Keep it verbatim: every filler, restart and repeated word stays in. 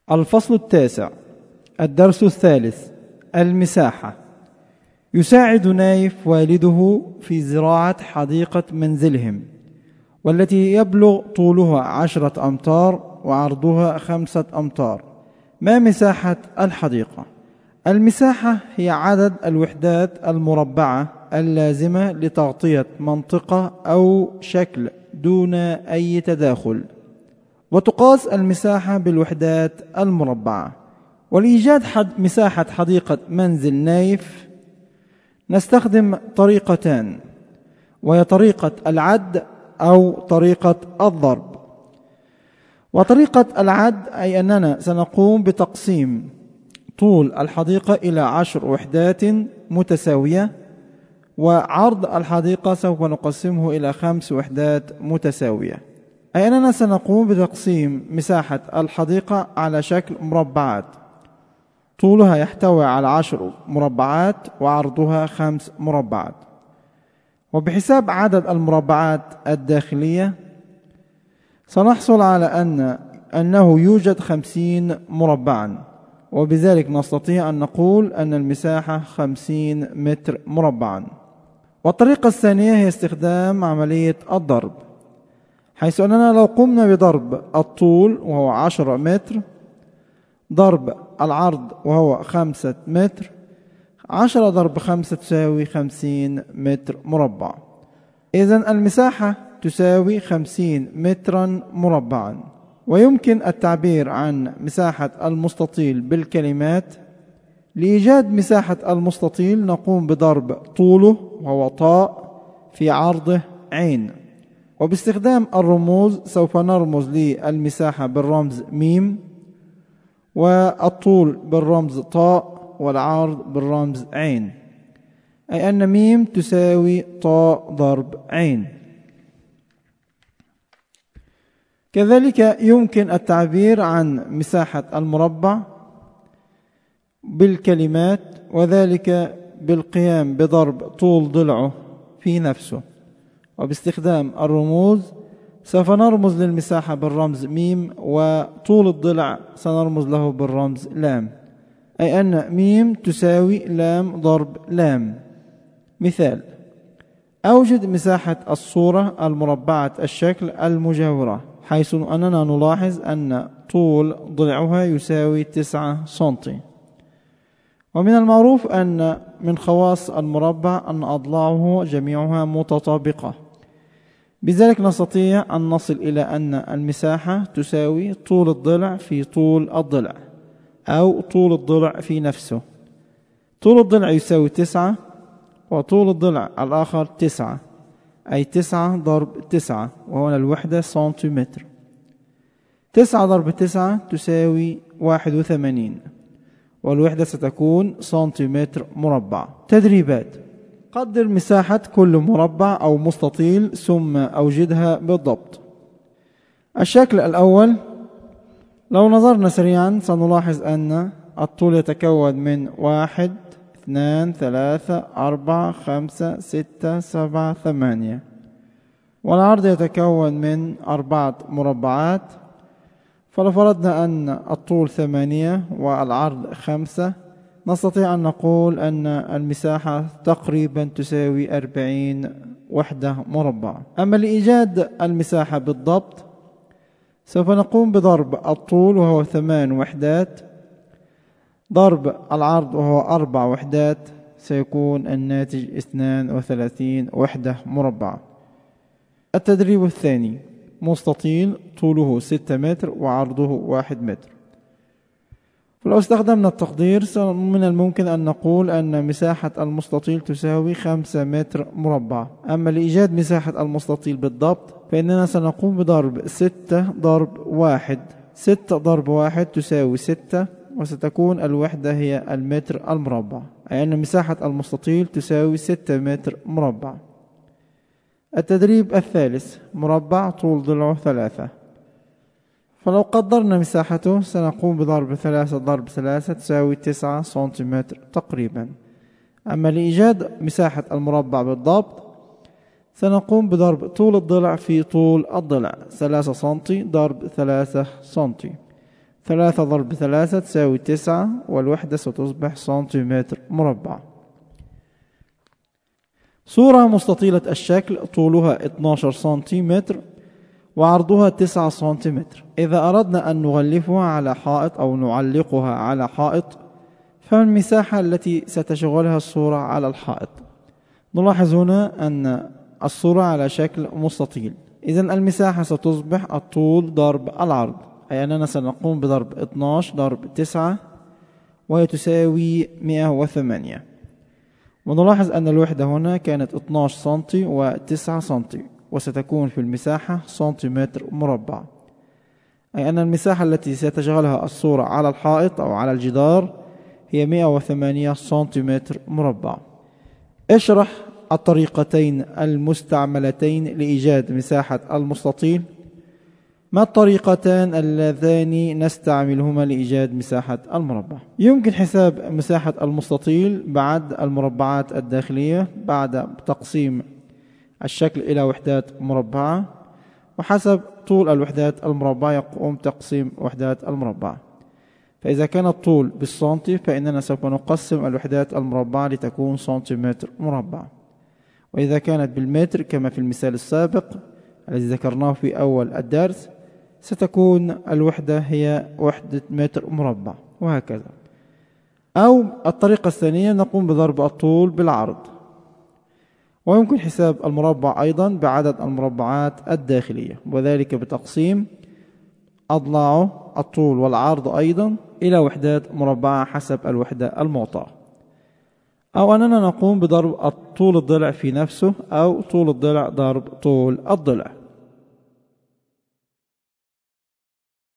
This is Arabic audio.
الفصل التاسع، الدرس الثالث، المساحة. يساعد نايف والده في زراعة حديقة منزلهم، والتي يبلغ طولها عشرة أمتار وعرضها خمسة أمتار. ما مساحة الحديقة؟ المساحة هي عدد الوحدات المربعة اللازمة لتغطية منطقة أو شكل دون أي تداخل، وتقاس المساحة بالوحدات المربعة. ولإيجاد حد مساحة حديقة منزل نايف نستخدم طريقتان، وهي طريقة العد أو طريقة الضرب. وطريقة العد أي أننا سنقوم بتقسيم طول الحديقة إلى عشر وحدات متساوية، وعرض الحديقة سوف نقسمه إلى خمس وحدات متساوية، أي أننا سنقوم بتقسيم مساحة الحديقة على شكل مربعات، طولها يحتوي على عشر مربعات وعرضها خمس مربعات. وبحساب عدد المربعات الداخلية سنحصل على أن أنه يوجد خمسين مربعا، وبذلك نستطيع أن نقول أن المساحة خمسين متر مربعا. والطريقة الثانية هي استخدام عملية الضرب، حيث أننا لو قمنا بضرب الطول وهو عشرة متر ضرب العرض وهو خمسة متر، عشرة ضرب خمسة تساوي خمسين متر مربع. إذن المساحة تساوي خمسين مترا مربعا. ويمكن التعبير عن مساحة المستطيل بالكلمات. لإيجاد مساحة المستطيل نقوم بضرب طوله وهو طاء في عرضه عين، وباستخدام الرموز سوف نرمز للمساحة بالرمز ميم، والطول بالرمز طاء، والعرض بالرمز عين، أي أن ميم تساوي طاء ضرب عين. كذلك يمكن التعبير عن مساحة المربع بالكلمات، وذلك بالقيام بضرب طول ضلعه في نفسه، وباستخدام الرموز سوف نرمز للمساحة بالرمز ميم، وطول الضلع سنرمز له بالرمز لام، أي أن ميم تساوي لام ضرب لام. مثال: أوجد مساحة الصورة المربعة الشكل المجاورة، حيث أننا نلاحظ أن طول ضلعها يساوي تسعة سنتي. ومن المعروف أن من خواص المربع أن أضلاعه جميعها متطابقة، بذلك نستطيع أن نصل إلى أن المساحة تساوي طول الضلع في طول الضلع، أو طول الضلع في نفسه. طول الضلع يساوي تسعة، وطول الضلع الآخر تسعة، أي تسعة ضرب تسعة، وهنا الوحدة سنتيمتر. تسعة ضرب تسعة تساوي واحد وثمانين، والوحدة ستكون سنتيمتر مربع. تدريبات: قدر مساحة كل مربع أو مستطيل ثم أوجدها بالضبط. الشكل الأول، لو نظرنا سريعا سنلاحظ أن الطول يتكون من واحد اثنان ثلاثة أربعة خمسة ستة سبعة ثمانية، والعرض يتكون من أربعة مربعات. فلو فرضنا أن الطول ثمانية والعرض خمسة، نستطيع أن نقول أن المساحة تقريبا تساوي أربعين وحدة مربعة. أما لإيجاد المساحة بالضبط سوف نقوم بضرب الطول وهو ثمان وحدات ضرب العرض وهو أربع وحدات، سيكون الناتج اثنان وثلاثين وحدة مربعة. التدريب الثاني: مستطيل طوله ستة متر وعرضه واحد متر. فلو استخدمنا التقدير من الممكن أن نقول أن مساحة المستطيل تساوي خمسة متر مربع. أما لإيجاد مساحة المستطيل بالضبط فإننا سنقوم بضرب ستة ضرب واحد. ستة ضرب واحد تساوي ستة، وستكون الوحدة هي المتر المربع، أي أن مساحة المستطيل تساوي ستة متر مربع. التدريب الثالث: مربع طول ضلعه ثلاثة. فلو قدرنا مساحته سنقوم بضرب ثلاثة ضرب ثلاثة تساوي تسعة سنتيمتر تقريبا. أما لإيجاد مساحة المربع بالضبط سنقوم بضرب طول الضلع في طول الضلع، ثلاثة سنتي ضرب ثلاثة سنتي، ثلاثة ضرب ثلاثة تساوي تسعة، والوحدة ستصبح سنتيمتر مربع. صورة مستطيلة الشكل طولها اثني عشر سنتيمتر وعرضها تسعة سنتيمتر. إذا أردنا أن نغلفها على حائط أو نعلقها على حائط، فما المساحة التي ستشغلها الصورة على الحائط؟ نلاحظ هنا أن الصورة على شكل مستطيل، إذن المساحة ستصبح الطول ضرب العرض، أي أننا سنقوم بضرب اثني عشر ضرب تسعة وهي تساوي مئة وثمانية. ونلاحظ أن الوحدة هنا كانت اثني عشر سنتي وتسعة سنتي، وستكون في المساحة سنتيمتر مربع، أي أن المساحة التي ستشغلها الصورة على الحائط أو على الجدار هي مئة وثمانية سنتيمتر مربع. اشرح الطريقتين المستعملتين لإيجاد مساحة المستطيل. ما الطريقتان اللذان نستعملهما لإيجاد مساحة المربع؟ يمكن حساب مساحة المستطيل بعد المربعات الداخلية بعد تقسيم الشكل إلى وحدات مربعة، وحسب طول الوحدات المربعة يقوم تقسيم وحدات المربع. فإذا كان الطول بالسنتي فإننا سوف نقسم الوحدات المربعة لتكون سنتيمتر مربع، وإذا كانت بالمتر كما في المثال السابق الذي ذكرناه في أول الدرس ستكون الوحدة هي وحدة متر مربع، وهكذا. أو الطريقة الثانية نقوم بضرب الطول بالعرض، ويمكن حساب المربع أيضا بعدد المربعات الداخلية، وذلك بتقسيم أضلاعه الطول والعرض أيضا إلى وحدات مربعة حسب الوحدة المعطاة. أو أننا نقوم بضرب طول الضلع في نفسه، أو طول الضلع ضرب طول الضلع.